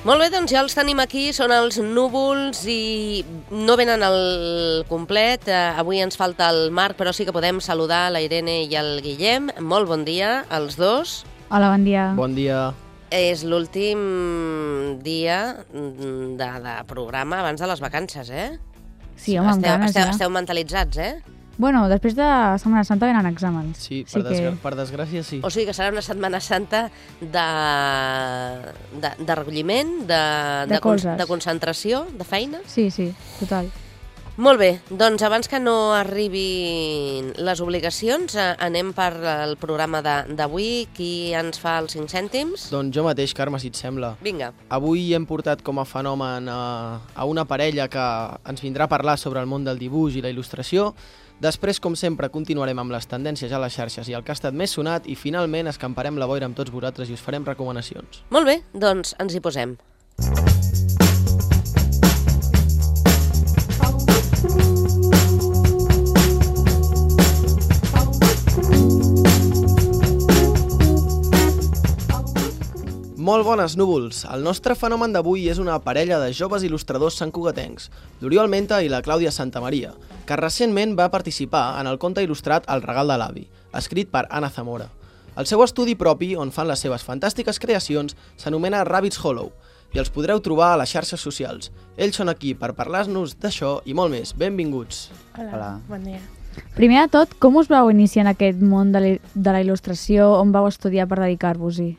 Molt bé, doncs ja els tenim aquí, són els núvols i no venen al complet. Avui ens falta el Marc, però sí que podem saludar la Irene i el Guillem. Molt bon dia als dos. Hola, bon dia. Bon dia. És l'últim dia de programa abans de les vacances, eh? Sí, home, amb ganes ja. Esteu mentalitzats, eh? Bueno, després de Setmana Santa venen exàmens. Sí, per desgràcia sí. O sigui que serà una Setmana Santa de recolliment, de concentració, de feina? Sí, total. Molt bé, doncs abans que no arribin les obligacions, anem per el programa d'avui. Qui ens fa els 5 cèntims? Doncs jo mateix, Carme, si et sembla. Vinga. Avui hem portat com a fenomen a una parella que ens vindrà a parlar sobre el món del dibuix i la il·lustració. Després, com sempre, continuarem amb les tendències a les xarxes i el que ha estat més sonat i finalment escamparem la boira amb tots vosaltres i us farem recomanacions. Molt bé, doncs ens hi posem. Molt bones, núvols! El nostre fenomen d'avui és una parella de joves il·lustradors santcugatencs, l'Oriol Menta i la Clàudia Santamaria, que recentment va participar en el conte il·lustrat El regal de l'avi, escrit per Anna Zamora. El seu estudi propi, on fan les seves fantàstiques creacions, s'anomena Rabbit's Hollow, i els podreu trobar a les xarxes socials. Ells són aquí per parlar-nos d'això i molt més. Benvinguts! Hola, bon dia. Primer de tot, com us vau iniciar en aquest món de la il·lustració, on vau estudiar per dedicar-vos-hi?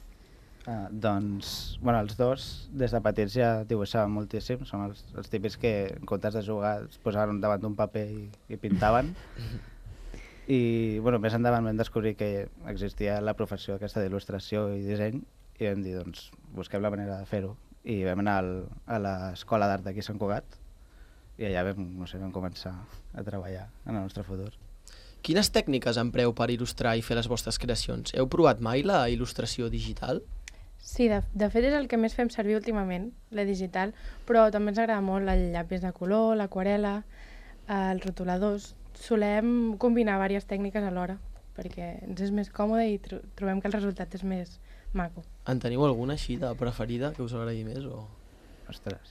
Doncs, els dos, des de petits ja dibuixaven moltíssim. Som els típics que, en comptes de jugar, es posaven davant d'un paper i pintaven. I, més endavant vam descobrir que existia la professió aquesta d'il·lustració i disseny i vam dir, doncs, busquem la manera de fer-ho. I vam anar a l'Escola d'Art d'aquí a Sant Cugat i allà vam començar a treballar en el nostre futur. Quines tècniques empreu per il·lustrar i fer les vostres creacions? Heu provat mai la il·lustració digital? Sí, de fet és el que més fem servir últimament, la digital, però també ens agrada molt el llapis de color, l'aquarela, els rotuladors. Solem combinar diverses tècniques alhora, perquè ens és més còmode i trobem que el resultat és més maco. En teniu alguna així de preferida que us agradi més? Ostres.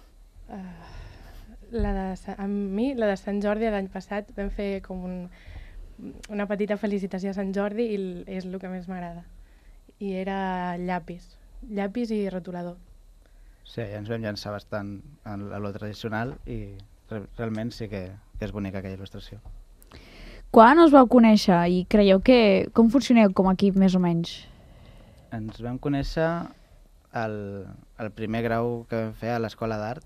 A mi, la de Sant Jordi l'any passat, vam fer com una petita felicitació a Sant Jordi i és el que més m'agrada. I era llapis i rotulador. Sí, ja ens vam llançar bastant a lo tradicional i realment sí que és bonica aquella il·lustració. Quan us vau conèixer i creieu com funcioneu com a equip més o menys? Ens vam conèixer el primer grau que vam fer a l'Escola d'Art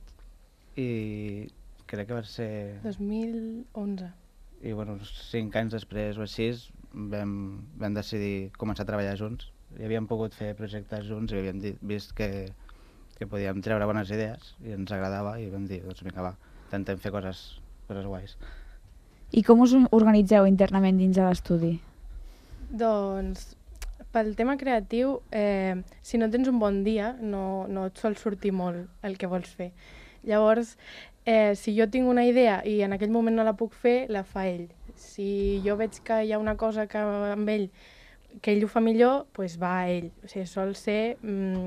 i crec que va ser... 2011. I 5 anys després o així vam decidir començar a treballar junts. I havíem pogut fer projectes junts i havíem vist que podíem treure bones idees i ens agradava i vam dir, doncs vinga va, intentem fer coses guais. I com us organitzeu internament dins de l'estudi? Doncs pel tema creatiu, si no tens un bon dia no et sol sortir molt el que vols fer. Llavors, si jo tinc una idea i en aquell moment no la puc fer, la fa ell. Si jo veig que hi ha una cosa que amb ell que ell ho fa millor, doncs va a ell. O sigui, sol ser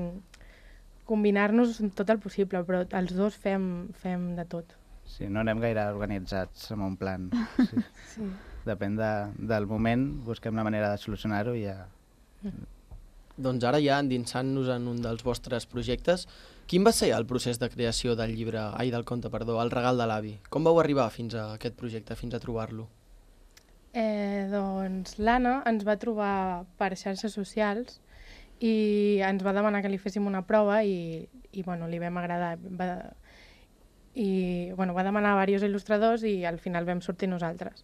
combinar-nos tot el possible, però els dos fem de tot. Sí, no anem gaire organitzats amb un plan. Sí. Sí. Depèn del moment, busquem la manera de solucionar-ho i ja... Doncs ara ja endinsant-nos en un dels vostres projectes, quin va ser el procés de creació del conte, El regal de l'avi? Com vau arribar fins a aquest projecte, fins a trobar-lo? Doncs l'Anna ens va trobar per xarxes socials i ens va demanar que li féssim una prova i li vam agradar. Va demanar a diversos il·lustradors i al final vam sortir nosaltres.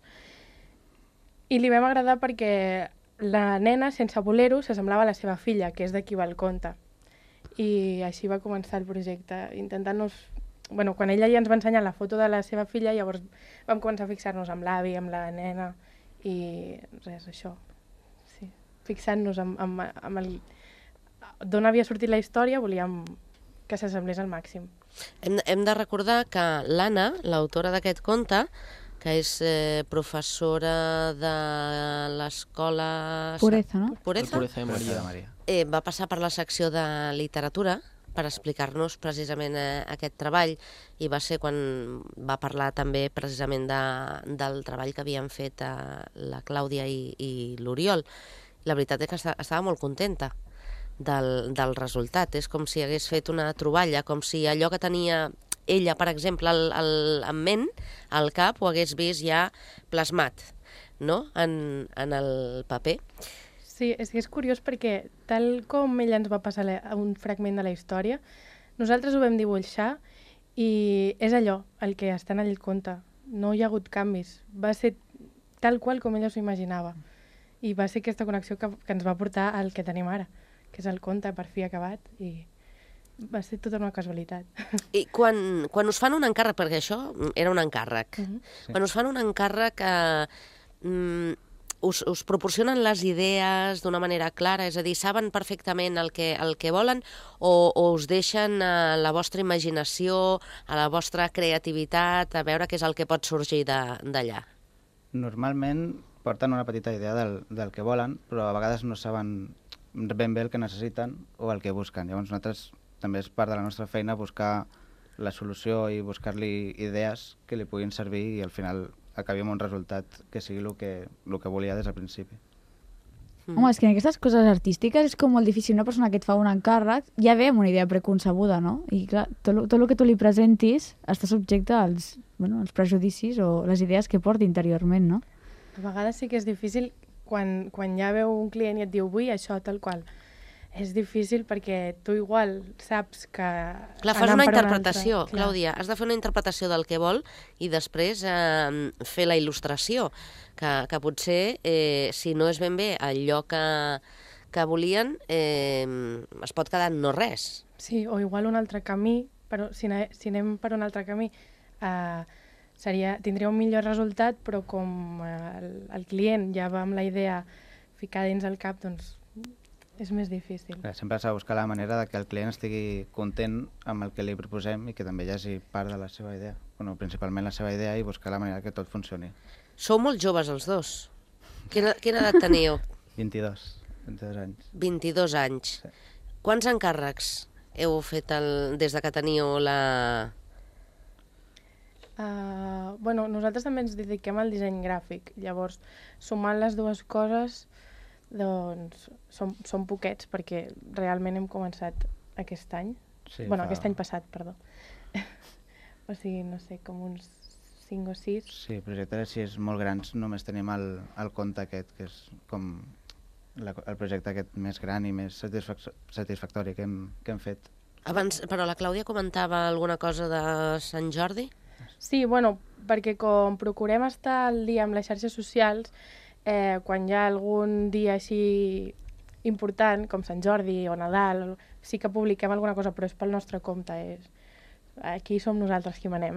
I li vam agradar perquè la nena, sense voler-ho, s'assemblava a la seva filla, que és de qui va el conte. I així va començar el projecte, intentant-nos... Quan ella ja ens va ensenyar la foto de la seva filla, llavors vam començar a fixar-nos amb l'avi, amb la nena, i res, això. Sí. Fixant-nos amb d'on havia sortit la història, volíem que s'assemblés al màxim. Hem de recordar que l'Anna, l'autora d'aquest conte, que és professora de l'escola... Pureza, no? Pureza? Pureza de Maria. Va passar per la secció de literatura per explicar-nos precisament aquest treball, i va ser quan va parlar també precisament del treball que havien fet la Clàudia i l'Oriol. La veritat és que estava molt contenta del resultat. És com si hagués fet una troballa, com si allò que tenia ella, per exemple, en ment, al cap, ho hagués vist ja plasmat, no?, en el paper. Sí, és curiós perquè, tal com ella ens va passar un fragment de la història, nosaltres ho vam dibuixar i és allò, el que està en el conte. No hi ha hagut canvis. Va ser tal qual com ella s'ho imaginava. I va ser aquesta connexió que ens va portar al que tenim ara, que és el conte per fi acabat, i va ser tota una casualitat. I quan us fan un encàrrec, perquè això era un encàrrec, quan us fan un encàrrec us proporcionen les idees d'una manera clara, és a dir, saben perfectament el que volen, o us deixen a la vostra imaginació, a la vostra creativitat, a veure què és el que pot sorgir d'allà? Normalment porten una petita idea del que volen, però a vegades no saben ben bé el que necessiten o el que busquen. Llavors nosaltres també és part de la nostra feina buscar la solució i buscar-li idees que li puguin servir i al final acabi amb un resultat que sigui el que volia des del principi. Home, és que en aquestes coses artístiques és com molt difícil. Una persona que et fa un encàrrec ja ve amb una idea preconcebuda, no? I clar, tot el que tu li presentis està subjecte als prejudicis o les idees que porti interiorment, no? A vegades sí que és difícil quan ja veu un client i et diu vull això, tal qual. És difícil perquè tu igual saps que... Clar, fas una interpretació, Clàudia. Has de fer una interpretació del que vol i després fer la il·lustració, que potser, si no és ben bé allò que volien, es pot quedar en no res. Sí, o igual un altre camí, però si anem per un altre camí, tindria un millor resultat, però com el client ja va amb la idea ficada dins el cap, doncs és més difícil. Sempre s'ha de buscar la manera de que el client estigui content amb el que li proposem i que també hi hagi part de la seva idea. Bueno, principalment la seva idea i buscar la manera que tot funcioni. Sou molt joves els dos. Quina edat teniu? 22 anys. 22 anys. Sí. Quants encàrrecs heu fet des de que teniu la... Nosaltres també ens dediquem al disseny gràfic. Llavors, sumant les dues coses, doncs som poquets, perquè realment hem començat aquest any. Sí, aquest any passat, perdó. O sigui, no sé, com uns 5 o 6. Sí, projectes així molt grans. Només tenim el conte aquest, que és com el projecte aquest més gran i més satisfactori que hem fet. Abans, però la Clàudia comentava alguna cosa de Sant Jordi? Sí, perquè com procurem estar al dia amb les xarxes socials, quan hi ha algun dia així important, com Sant Jordi o Nadal, sí que publiquem alguna cosa, però és pel nostre compte. Aquí som nosaltres qui manem.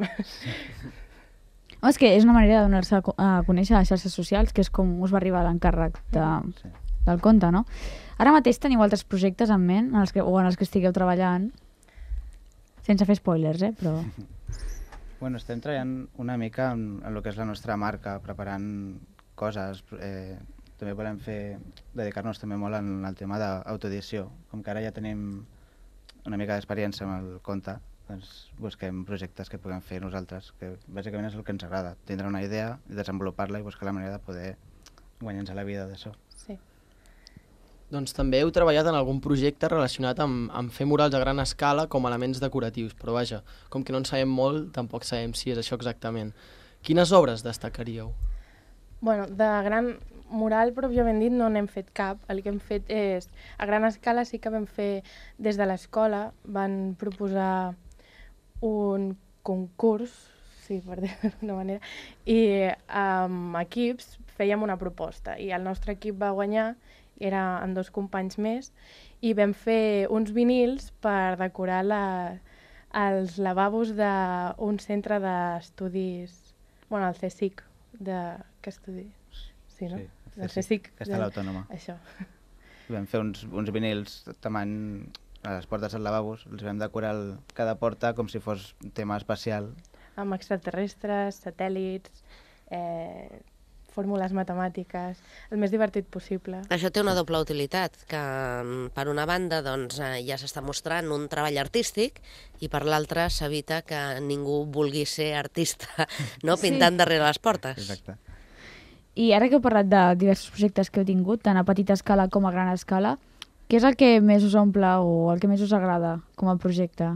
És que és una manera de donar-se a conèixer les xarxes socials, que és com us va arribar l'encàrrec del conte, no? Ara mateix teniu altres projectes en ment en els que estigueu treballant, sense fer spoilers, però... Bueno, estem treballant una mica en el que és la nostra marca, preparant coses. També volem dedicar-nos també molt en el tema d'autoedició. Com que ara ja tenim una mica d'experiència amb el conte, doncs busquem projectes que puguem fer nosaltres, que bàsicament és el que ens agrada, tindre una idea, desenvolupar-la i buscar la manera de poder guanyar-nos la vida d'això. Sí. Doncs també heu treballat en algun projecte relacionat amb fer murals a gran escala com elements decoratius, però vaja, com que no en sabem molt, tampoc sabem si és això exactament. Quines obres destacaríeu? De gran mural, pròpiament dit, no n'hem fet cap. El que hem fet és, a gran escala sí que vam fer des de l'escola, van proposar un concurs, sí, per dir-ho d'alguna manera, i amb equips fèiem una proposta, i el nostre equip va guanyar, era amb 2 companys més, i vam fer uns vinils per decorar els lavabos d'un centre d'estudis, el CSIC, que estudi... Sí, no? Sí, el CSIC, que està a l'Autònoma. Això. Vam fer uns vinils tamany a les portes dels lavabos, els vam decorar cada porta com si fos un tema espacial. Amb extraterrestres, satèl·lits, fórmules matemàtiques, el més divertit possible. Això té una doble utilitat, que per una banda doncs, ja s'està mostrant un treball artístic i per l'altra s'evita que ningú vulgui ser artista, no? Pintant darrere les portes. Exacte. I ara que heu parlat de diversos projectes que heu tingut, tant a petita escala com a gran escala, què és el que més us omple o el que més us agrada com a projecte?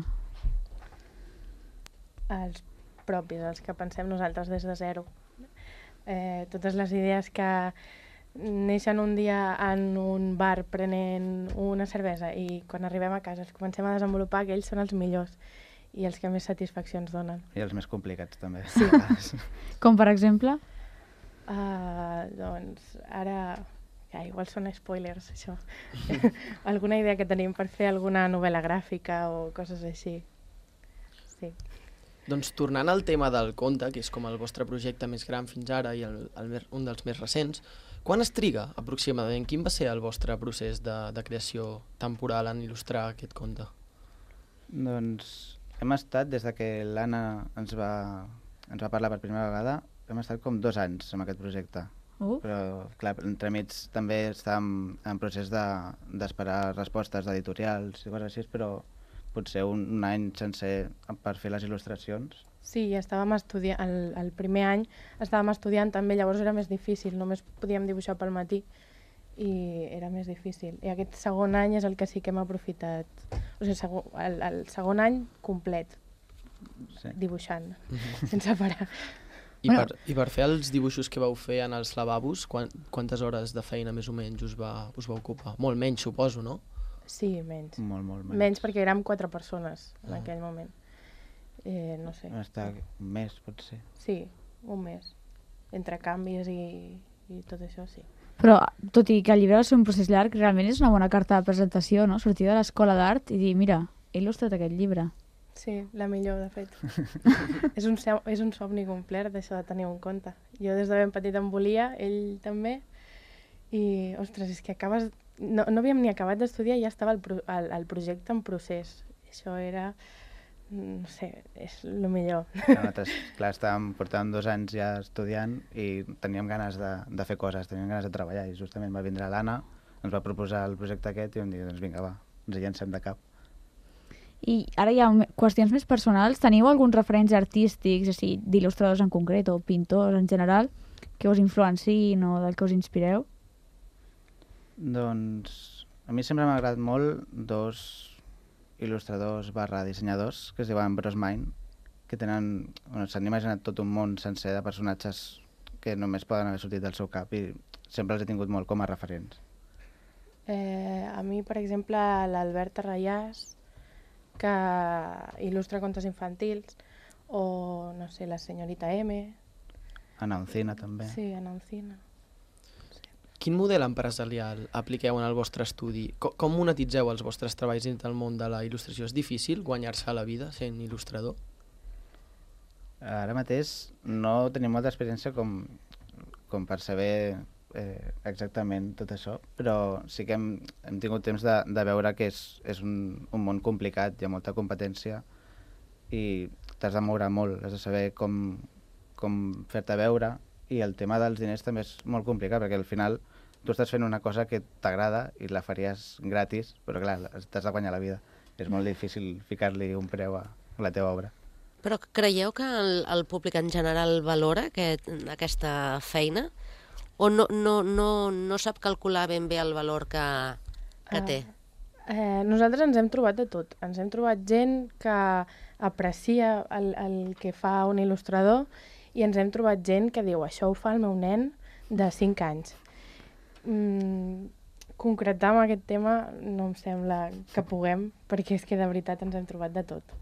Els propis, els que pensem nosaltres des de zero. Totes les idees que neixen un dia en un bar prenent una cervesa i quan arribem a casa els comencem a desenvolupar, aquells són els millors i els que més satisfaccions donen. I els més complicats, també. Sí. Com per exemple? Doncs ara... igual són spoilers, això. Alguna idea que tenim per fer alguna novel·la gràfica o coses així. Sí. Doncs tornant al tema del conte, que és com el vostre projecte més gran fins ara i un dels més recents, quan es triga aproximadament? Quin va ser el vostre procés de creació temporal en il·lustrar aquest conte? Doncs hem estat, des de que l'Anna ens va parlar per primera vegada, hem estat com 2 anys amb aquest projecte. Però, clar, entremig també estàvem en procés d'esperar respostes d'editorials i coses així, però potser un any sencer per fer les il·lustracions. Sí, estàvem estudiant, el primer any estàvem estudiant també, llavors era més difícil, només podíem dibuixar pel matí i era més difícil. I aquest segon any és el que sí que hem aprofitat, o sigui, el segon any complet, dibuixant, sense parar. I per fer els dibuixos que vau fer en els lavabos, quantes hores de feina més o menys us va ocupar? Molt menys, suposo, no? Sí, menys. Molt menys. Menys perquè érem 4 persones en aquell moment. No sé. Va estar un mes, potser. Sí, un mes. Entre canvis i tot això, sí. Però, tot i que el llibre va ser un procés llarg, realment és una bona carta de presentació, no? Sortir de l'escola d'art i dir, mira, he il·lustrat aquest llibre. Sí, la millor, de fet. És un somni complert, això de tenir un conte. Jo des de ben petit em volia, ell també, i, ostres, és que acabes... No havíem ni acabat d'estudiar i ja estava el projecte en procés. Això era, no sé, és el millor. Nosaltres, clar, portàvem 2 anys ja estudiant i teníem ganes de fer coses, teníem ganes de treballar, i justament va vindre l'Anna, ens va proposar el projecte aquest i vam dir, doncs vinga, va, ens hi llancem de cap. I ara hi ha qüestions més personals. Teniu alguns referents artístics, d'il·lustradors en concret o pintors en general, que us influenciïn o del que us inspireu? Doncs a mi sempre m'ha agradat molt 2 il·lustradors / dissenyadors que es diuen Brosmine, que tenen, s'han imaginat tot un món sencer de personatges que només poden haver sortit del seu cap i sempre els he tingut molt com a referents. A mi, per exemple, l'Albert Arrayàs, que il·lustra contes infantils, o, no sé, la senyorita M. Ana Oncina, també. Sí, Ana Oncina. Quin model empresarial apliqueu en el vostre estudi? Com monetitzeu els vostres treballs dins del món de la il·lustració? És difícil guanyar-se la vida sent il·lustrador? Ara mateix no tenim molta experiència com per saber exactament tot això, però sí que hem tingut temps de veure que és un món complicat, hi ha molta competència i t'has de moure molt, has de saber com fer-te veure, i el tema dels diners també és molt complicat, perquè al final tu estàs fent una cosa que t'agrada i la faries gratis, però clar, t'has de guanyar la vida. És molt difícil ficar-li un preu a la teva obra. Però creieu que el públic en general valora aquesta feina? O no sap calcular ben bé el valor que té? Nosaltres ens hem trobat de tot. Ens hem trobat gent que aprecia el que fa un il·lustrador i ens hem trobat gent que diu això ho fa el meu nen de 5 anys. Concretar amb aquest tema no em sembla que puguem, perquè és que de veritat ens hem trobat de tot.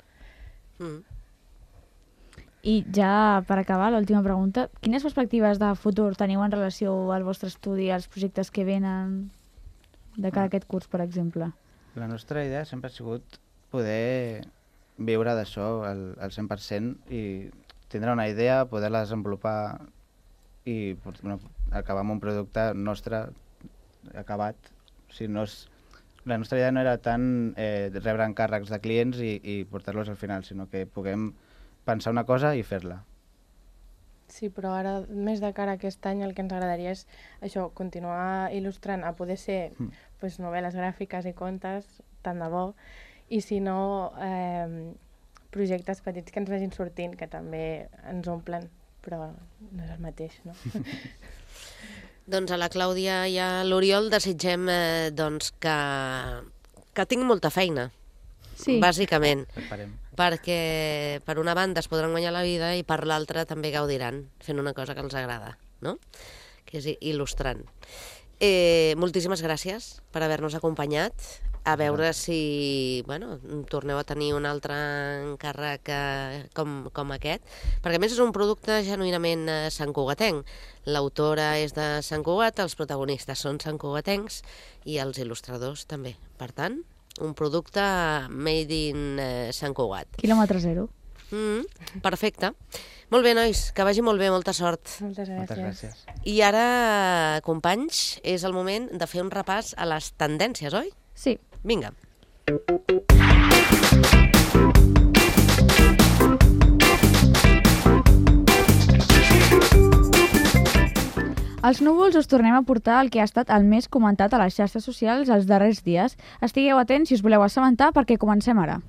I ja per acabar, l'última pregunta, quines perspectives de futur teniu en relació al vostre estudi, als projectes que venen de cara a aquest curs, per exemple? La nostra idea sempre ha sigut poder viure d'això al 100% i tindre una idea, poder-la desenvolupar i acabar amb un producte nostre acabat. O sigui, la nostra idea no era tant rebre encàrrecs de clients i portar-los al final, sinó que puguem pensar una cosa i fer-la. Sí, però ara, més de cara a aquest any, el que ens agradaria és això, continuar il·lustrant, a poder ser novel·les gràfiques i contes, tant de bo, i si no, projectes petits que ens vagin sortint, que també ens omplen, però no és el mateix, no? Doncs a la Clàudia i a l'Oriol desitgem que tinc molta feina, bàsicament. Esperem. Perquè per una banda es podran guanyar la vida i per l'altra també gaudiran fent una cosa que els agrada, no? Que és il·lustrant. Moltíssimes gràcies per haver-nos acompanyat. A veure si torneu a tenir un altre encàrrec com aquest, perquè a més és un producte genuïnament santcugatenc. L'autora és de Sant Cugat, els protagonistes són santcugatencs i els il·lustradors també. Per tant, un producte made in Sant Cugat. Quilòmetre zero. Perfecte. Molt bé, nois, que vagi molt bé, molta sort. Moltes gràcies. I ara, companys, és el moment de fer un repàs a les tendències, oi? Sí. Vinga. Als núvols us tornem a portar el que ha estat el més comentat a les xarxes socials els darrers dies. Estigueu atents si us voleu assabentar perquè comencem ara.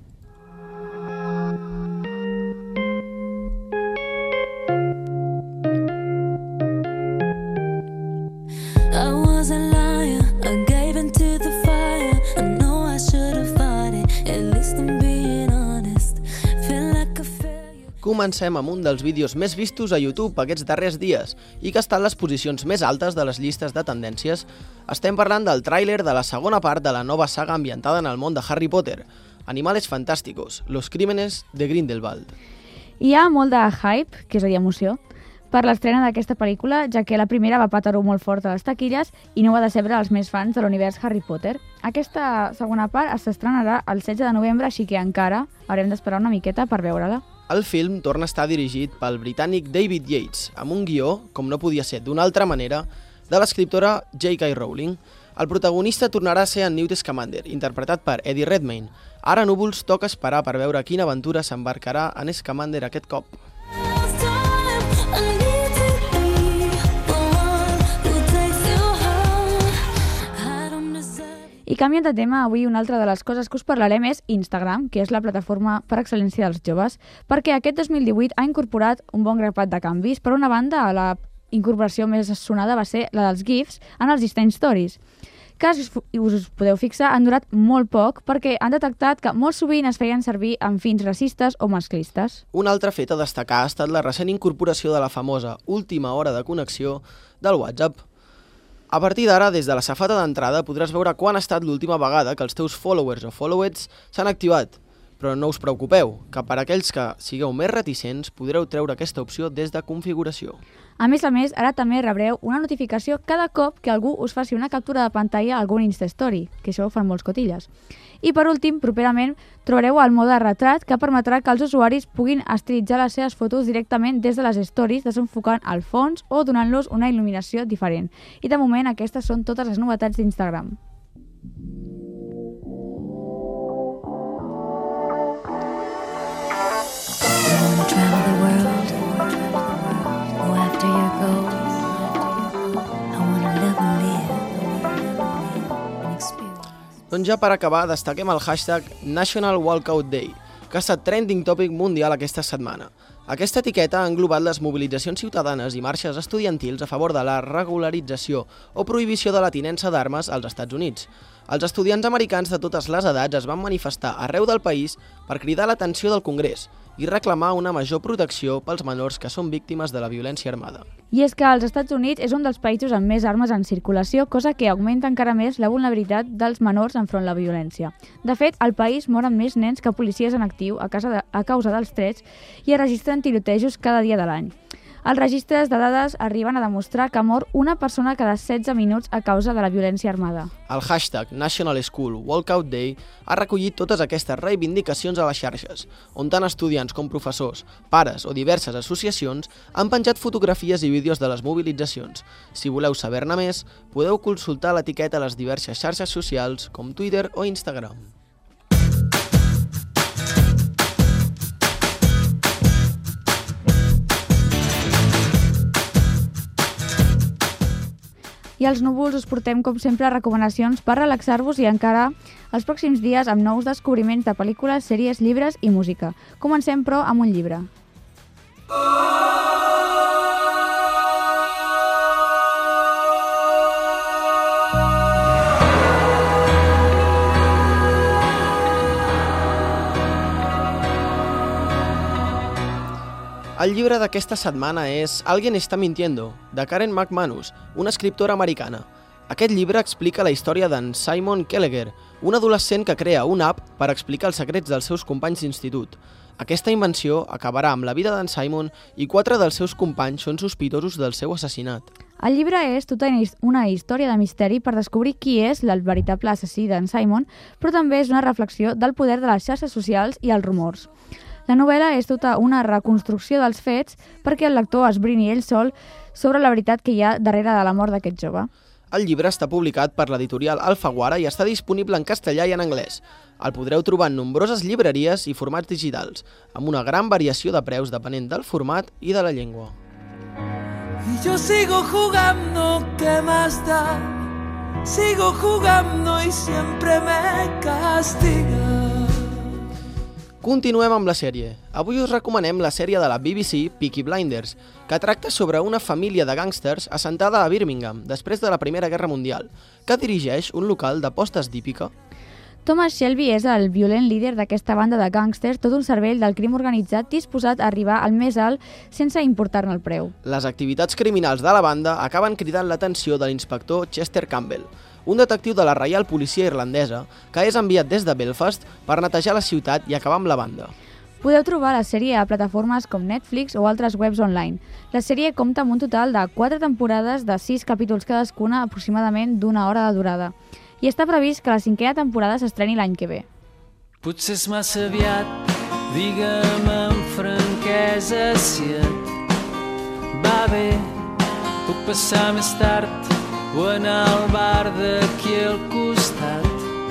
Comencem amb un dels vídeos més vistos a YouTube aquests darrers dies i que està en les posicions més altes de les llistes de tendències. Estem parlant del tràiler de la segona part de la nova saga ambientada en el món de Harry Potter, Animales Fantásticos, Los Crímenes de Grindelwald. Hi ha molt de hype, que és a dir, emoció, per l'estrena d'aquesta pel·lícula, ja que la primera va patar-ho molt fort a les taquilles i no va decebre els més fans de l'univers Harry Potter. Aquesta segona part s'estrenarà el 16 de novembre, així que encara haurem d'esperar una miqueta per veure-la. El film torna a estar dirigit pel britànic David Yates, amb un guió, com no podia ser d'una altra manera, de l'escriptora J.K. Rowling. El protagonista tornarà a ser en Newt Scamander, interpretat per Eddie Redmayne. Ara, núvols, toca esperar per veure quina aventura s'embarcarà en Scamander aquest cop. I canviant de tema, avui una altra de les coses que us parlarem és Instagram, que és la plataforma per excel·lència dels joves, perquè aquest 2018 ha incorporat un bon grapat de canvis. Per una banda, la incorporació més sonada va ser la dels GIFs en els Instant Stories, que, si us podeu fixar, han durat molt poc perquè han detectat que molt sovint es feien servir amb fins racistes o masclistes. Un altre fet a destacar ha estat la recent incorporació de la famosa última hora de connexió del WhatsApp. A partir d'ara, des de la safata d'entrada, podràs veure quan ha estat l'última vegada que els teus followers o followeds s'han activat. Però no us preocupeu, que per aquells que sigueu més reticents podreu treure aquesta opció des de configuració. A més, ara també rebreu una notificació cada cop que algú us faci una captura de pantalla a algun Instastory, que això ho fan molts cotilles. I per últim, properament, trobareu el mode retrat que permetrà que els usuaris puguin estilitzar les seves fotos directament des de les stories, desenfocant el fons o donant-los una il·luminació diferent. I de moment aquestes són totes les novetats d'Instagram. Doncs ja per acabar, destaquem el hashtag National Walkout Day, que ha estat trending topic mundial aquesta setmana. Aquesta etiqueta ha englobat les mobilitzacions ciutadanes i marxes estudiantils a favor de la regularització o prohibició de la tinença d'armes als Estats Units. Els estudiants americans de totes les edats es van manifestar arreu del país per cridar l'atenció del Congrés i reclamar una major protecció pels menors que són víctimes de la violència armada. I és que els Estats Units és un dels països amb més armes en circulació, cosa que augmenta encara més la vulnerabilitat dels menors enfront la violència. De fet, al país moren més nens que policies en actiu a causa dels trets i es registren tirotejos cada dia de l'any. Els registres de dades arriben a demostrar que mor una persona cada 16 minuts a causa de la violència armada. El hashtag National School Walkout Day ha recollit totes aquestes reivindicacions a les xarxes, on tant estudiants com professors, pares o diverses associacions han penjat fotografies i vídeos de les mobilitzacions. Si voleu saber-ne més, podeu consultar l'etiqueta a les diverses xarxes socials com Twitter o Instagram. I als núvols us portem, com sempre, recomanacions per relaxar-vos i encara els pròxims dies amb nous descobriments de pel·lícules, sèries, llibres i música. Comencem, però, amb un llibre. El llibre d'aquesta setmana és Alguien está mintiendo, de Karen McManus, una escriptora americana. Aquest llibre explica la història d'en Simon Kelleher, un adolescent que crea una app per explicar els secrets dels seus companys d'institut. Aquesta invenció acabarà amb la vida d'en Simon i 4 dels seus companys són sospitosos del seu assassinat. El llibre és tota una història de misteri per descobrir qui és el veritable assassí d'en Simon, però també és una reflexió del poder de les xarxes socials i els rumors. La novel·la és tota una reconstrucció dels fets perquè el lector esbrini ell sol sobre la veritat que hi ha darrere de la mort d'aquest jove. El llibre està publicat per l'editorial Alfaguara i està disponible en castellà i en anglès. El podreu trobar en nombroses llibreries i formats digitals, amb una gran variació de preus depenent del format i de la llengua. Y yo sigo jugando, ¿qué más da? Sigo jugando y siempre me castiga. Continuem amb la sèrie. Avui us recomanem la sèrie de la BBC Peaky Blinders, que tracta sobre una família de gàngsters assentada a Birmingham després de la Primera Guerra Mundial, que dirigeix un local d'apostes d'hípica. Thomas Shelby és el violent líder d'aquesta banda de gàngsters, tot un cervell del crim organitzat disposat a arribar al més alt sense importar-ne el preu. Les activitats criminals de la banda acaben cridant l'atenció de l'inspector Chester Campbell, un detectiu de la Reial Policia Irlandesa que és enviat des de Belfast per netejar la ciutat i acabar amb la banda. Podeu trobar la sèrie a plataformes com Netflix o altres webs online. La sèrie compta amb un total de 4 temporades de 6 capítols cadascuna, aproximadament d'1 hora de durada. I està previst que la 5a temporada s'estreni l'any que ve. Potser és massa aviat, digue'm amb franquesa si et va bé. Puc passar més tard o anar al bar d'aquí al costat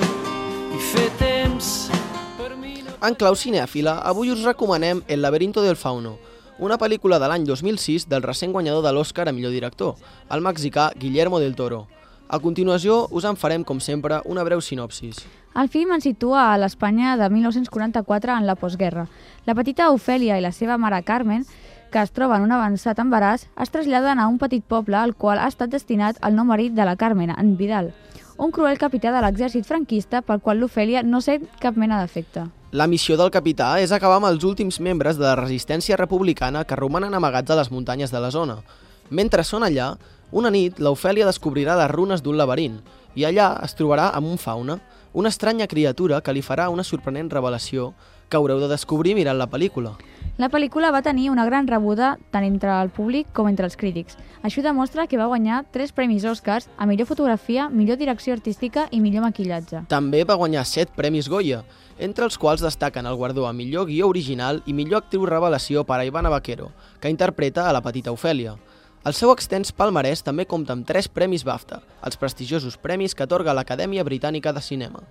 i fer temps per mi no... En clau cinèfila, avui us recomanem El laberinto del fauno, una pel·lícula de l'any 2006 del recent guanyador de l'Oscar a millor director, el mexicà Guillermo del Toro. A continuació, us en farem, com sempre, una breu sinopsis. El film ens situa a l'Espanya de 1944 en la postguerra. La petita Ofèlia i la seva mare Carmen, que es troba en un avançat embaràs, es traslladen a un petit poble al qual ha estat destinat el nou marit de la Carmen, en Vidal, un cruel capità de l'exèrcit franquista pel qual l'Ofèlia no sent cap mena d'afecte. La missió del capità és acabar amb els últims membres de la resistència republicana que romanen amagats a les muntanyes de la zona. Mentre són allà, una nit, l'Ofèlia descobrirà les runes d'un laberint i allà es trobarà amb un fauna, una estranya criatura que li farà una sorprenent revelació que haureu de descobrir mirant la pel·lícula. La pel·lícula va tenir una gran rebuda tant entre el públic com entre els crítics. Això demostra que va guanyar 3 premis Oscars a millor fotografia, millor direcció artística i millor maquillatge. També va guanyar 7 premis Goya, entre els quals destaquen el guardó a millor guió original i millor actriu revelació per a Ivana Baquero, que interpreta a la petita Ofèlia. El seu extens palmarès també compta amb 3 premis BAFTA, els prestigiosos premis que atorga l'Acadèmia Britànica de Cinema.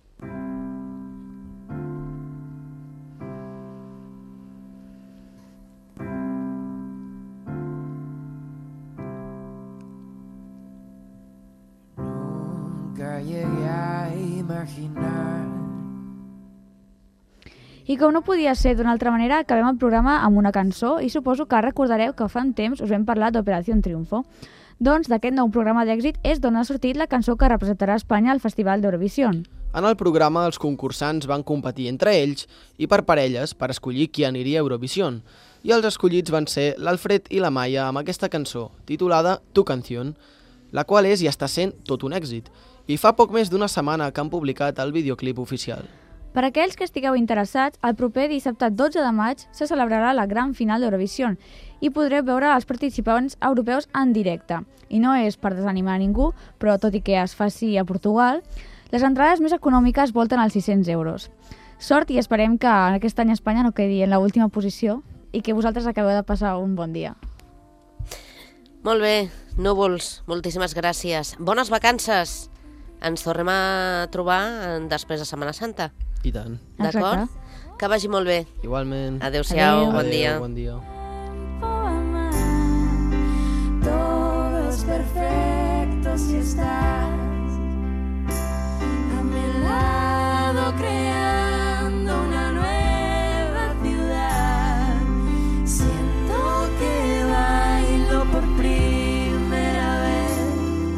I com no podia ser d'una altra manera, acabem el programa amb una cançó i suposo que recordareu que fa un temps us vam parlar d'Operació Triunfo. Doncs d'aquest nou programa d'èxit és d'on ha sortit la cançó que representarà Espanya al Festival d'Eurovisió. En el programa, els concursants van competir entre ells i per parelles per escollir qui aniria a Eurovisió. I els escollits van ser l'Alfred i la Maia amb aquesta cançó, titulada Tu Canción, la qual és i està sent tot un èxit. I fa poc més d'una setmana que han publicat el videoclip oficial. Per a aquells que estigueu interessats, el proper dissabte 12 de maig se celebrarà la gran final d'Eurovisió i podreu veure els participants europeus en directe. I no és per desanimar a ningú, però tot i que es faci a Portugal, les entrades més econòmiques volten als 600 euros. Sort i esperem que aquest any Espanya no quedi en l'última posició i que vosaltres acabeu de passar un bon dia. Molt bé, Núvols, moltíssimes gràcies. Bones vacances! Ens tornem a trobar després de Setmana Santa. I tant. D'acord? Que vagi molt bé. Igualment. Adéu-siau, bon Adéu, dia. Bon dia. Todo es perfecto si estás a mi lado creando una nueva ciudad. Siento que bailo por primera vez.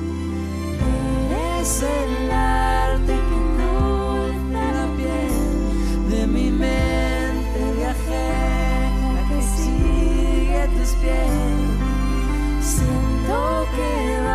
Eres el arte que endulza la piel de mi mente viajera que sigue tus pies. Siento que